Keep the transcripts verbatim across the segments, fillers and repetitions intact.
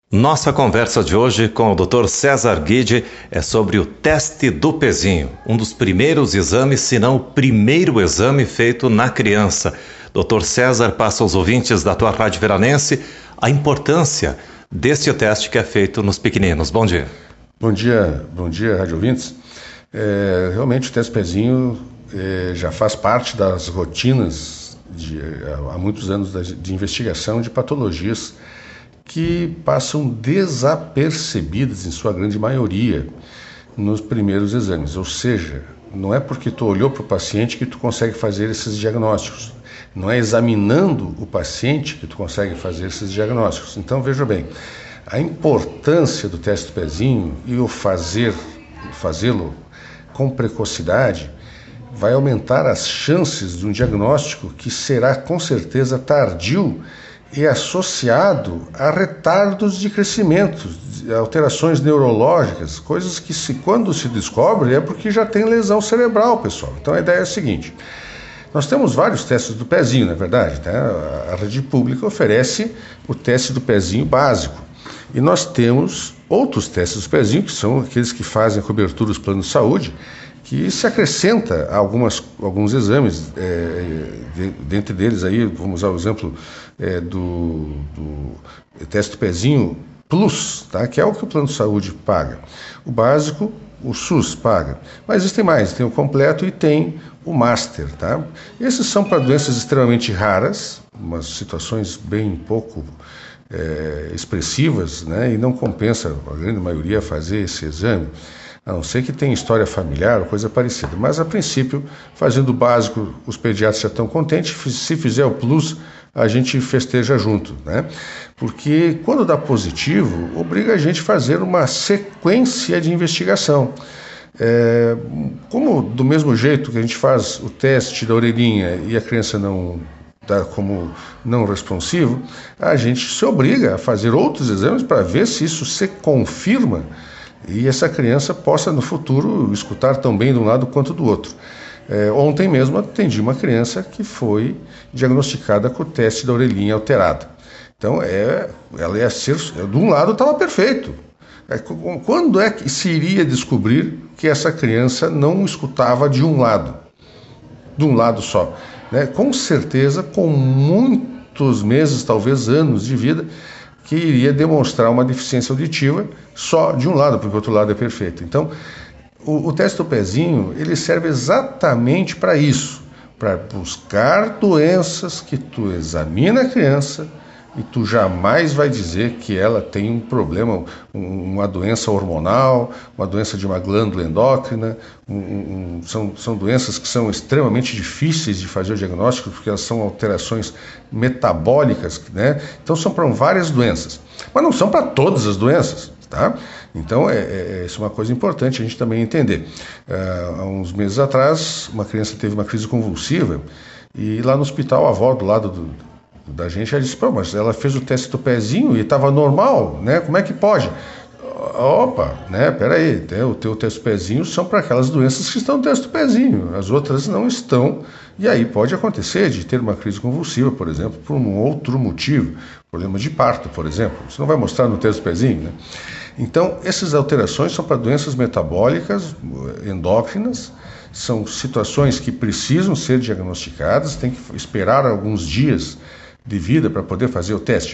Nossa conversa de hoje com o doutor César Guide é sobre o teste do pezinho, um dos primeiros exames, se não o primeiro exame feito na criança. doutor César passa aos ouvintes da tua Rádio Veranense a importância deste teste que é feito nos pequeninos. Bom dia. Bom dia, bom dia, rádio ouvintes. É, realmente o teste pezinho é, já faz parte das rotinas de, há muitos anos de, de investigação de patologias que passam desapercebidas, em sua grande maioria, nos primeiros exames. Ou seja, não é porque tu olhou para o paciente que tu consegue fazer esses diagnósticos. Não é examinando o paciente que tu consegue fazer esses diagnósticos. Então, veja bem, a importância do teste do pezinho e o fazer, fazê-lo com precocidade vai aumentar as chances de um diagnóstico que será com certeza tardio e associado a retardos de crescimento, alterações neurológicas, coisas que se, quando se descobre é porque já tem lesão cerebral, pessoal. Então a ideia é a seguinte: nós temos vários testes do pezinho, na verdade, né? A rede pública oferece o teste do pezinho básico e nós temos outros testes do pezinho, que são aqueles que fazem a cobertura dos planos de saúde, que se acrescenta a algumas, alguns exames, é, de, dentre deles aí, vamos usar o exemplo é, do, do teste do pezinho Plus, tá? Que é o que o plano de saúde paga. O básico, o SUS paga. Mas existem mais, tem o completo e tem o Master, tá? Esses são para doenças extremamente raras, umas situações bem pouco é, expressivas, né? E não compensa a grande maioria fazer esse exame, a não ser que tenha história familiar ou coisa parecida. Mas, a princípio, fazendo o básico, os pediatras já estão contentes. Se fizer o plus, a gente festeja junto, né? Porque, quando dá positivo, obriga a gente a fazer uma sequência de investigação. É, como, do mesmo jeito que a gente faz o teste da orelhinha e a criança não dá como não responsivo, a gente se obriga a fazer outros exames para ver se isso se confirma e essa criança possa no futuro escutar tão bem de um lado quanto do outro. É, ontem mesmo atendi uma criança que foi diagnosticada com o teste da orelhinha alterada. Então, é, ela ia ser, de um lado estava perfeito. É, quando é que se iria descobrir que essa criança não escutava de um lado? De um lado só. Né? Com certeza, com muitos meses, talvez anos de vida, que iria demonstrar uma deficiência auditiva só de um lado, porque o outro lado é perfeito. Então, o, o teste do pezinho, ele serve exatamente para isso, para buscar doenças que tu examina a criança e tu jamais vai dizer que ela tem um problema, um, uma doença hormonal, uma doença de uma glândula endócrina, um, um, são, são doenças que são extremamente difíceis de fazer o diagnóstico, porque elas são alterações metabólicas, né? Então são para várias doenças, mas não são para todas as doenças, tá? Então é, é, isso é uma coisa importante a gente também entender. Uh, há uns meses atrás, uma criança teve uma crise convulsiva e lá no hospital, a avó do lado do da gente, ela disse: pô, mas ela fez o teste do pezinho e estava normal, né? Como é que pode? Opa, né? Peraí, o teu teste do pezinho são para aquelas doenças que estão no teste do pezinho, as outras não estão, e aí pode acontecer de ter uma crise convulsiva, por exemplo, por um outro motivo, problema de parto, por exemplo, você não vai mostrar no teste do pezinho, né? Então, essas alterações são para doenças metabólicas, endócrinas, são situações que precisam ser diagnosticadas, tem que esperar alguns dias de vida para poder fazer o teste.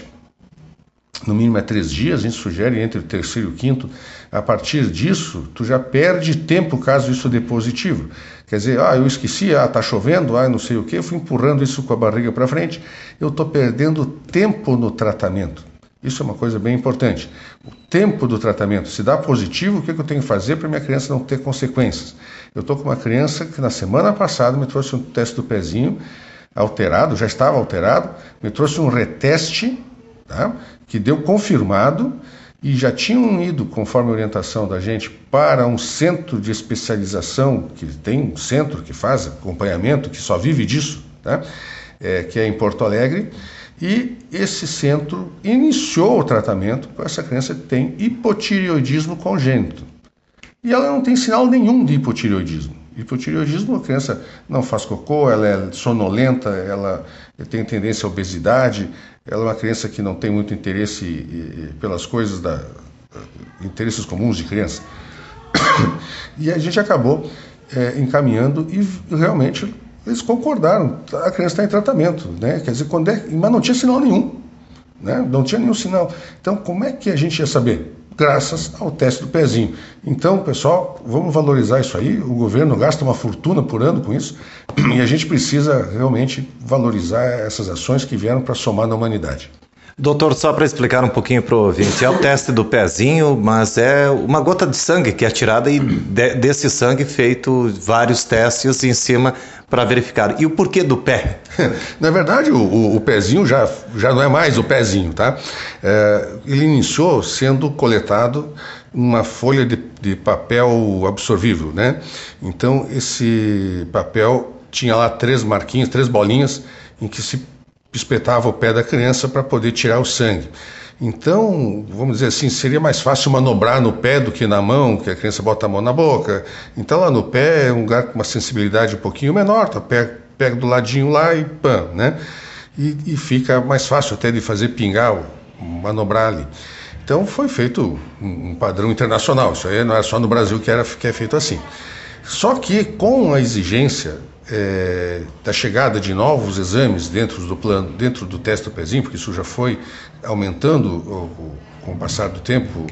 No mínimo é três dias, a gente sugere entre o terceiro e o quinto. A partir disso, tu já perde tempo caso isso dê positivo. Quer dizer, ah, eu esqueci, ah, tá chovendo, ah, não sei o que, eu fui empurrando isso com a barriga para frente, eu estou perdendo tempo no tratamento. Isso é uma coisa bem importante. O tempo do tratamento, se dá positivo, o que eu tenho que fazer para minha criança não ter consequências? Eu estou com uma criança que na semana passada me trouxe um teste do pezinho alterado, já estava alterado, me trouxe um reteste, tá? Que deu confirmado e já tinham ido, conforme a orientação da gente, para um centro de especialização, que tem um centro que faz acompanhamento, que só vive disso, tá? É, que é em Porto Alegre, e esse centro iniciou o tratamento com essa criança que tem hipotireoidismo congênito. E ela não tem sinal nenhum de hipotireoidismo. Hipotireoidismo, a criança não faz cocô, ela é sonolenta, ela tem tendência à obesidade, ela é uma criança que não tem muito interesse e, e, pelas coisas, da, interesses comuns de criança. E a gente acabou é, encaminhando e realmente eles concordaram, a criança está em tratamento, né? Quer dizer, quando é, mas não tinha sinal nenhum, né? Não tinha nenhum sinal. Então, como é que a gente ia saber? Graças ao teste do pezinho. Então, pessoal, vamos valorizar isso aí. O governo gasta uma fortuna por ano com isso e a gente precisa realmente valorizar essas ações que vieram para somar na humanidade. Doutor, só para explicar um pouquinho para o ouvinte, é o teste do pezinho, mas é uma gota de sangue que é tirada e de, desse sangue feito vários testes em cima para verificar. E o porquê do pé? Na verdade, o, o, o pezinho já, já não é mais o pezinho, tá? É, ele iniciou sendo coletado uma folha de, de papel absorvível, né? Então, esse papel tinha lá três marquinhas, três bolinhas em que se espetava o pé da criança para poder tirar o sangue. Então, vamos dizer assim, seria mais fácil manobrar no pé do que na mão, que a criança bota a mão na boca. Então, lá no pé é um lugar com uma sensibilidade um pouquinho menor, tá? Pega, pega do ladinho lá e pã, né? E, e fica mais fácil até de fazer pingar, manobrar ali. Então, foi feito um, um padrão internacional. Isso aí não era só no Brasil que, era, que é feito assim. Só que, com a exigência É, da chegada de novos exames dentro do plano, dentro do teste do pezinho, porque isso já foi aumentando o, o, com o passar do tempo,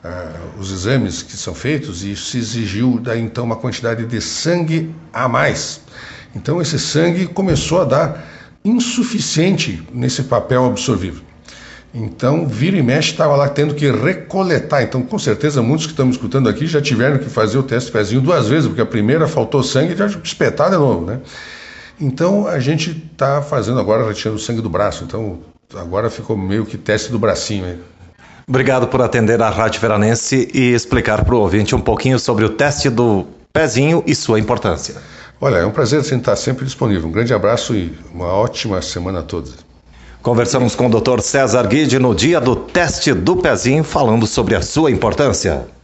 uh, os exames que são feitos, e isso exigiu daí então uma quantidade de sangue a mais. Então esse sangue começou a dar insuficiente nesse papel absorvível. Então, vira e mexe, estava lá tendo que recoletar. Então, com certeza, muitos que estão me escutando aqui já tiveram que fazer o teste do pezinho duas vezes, porque a primeira faltou sangue e já espetar de novo, né? Então, a gente está fazendo agora, retirando o sangue do braço. Então, agora ficou meio que teste do bracinho aí. Obrigado por atender a Rádio Veranense e explicar para o ouvinte um pouquinho sobre o teste do pezinho e sua importância. Olha, é um prazer estar sempre disponível. Um grande abraço e uma ótima semana a todos. Conversamos com o doutor César Guide no dia do teste do pezinho, falando sobre a sua importância.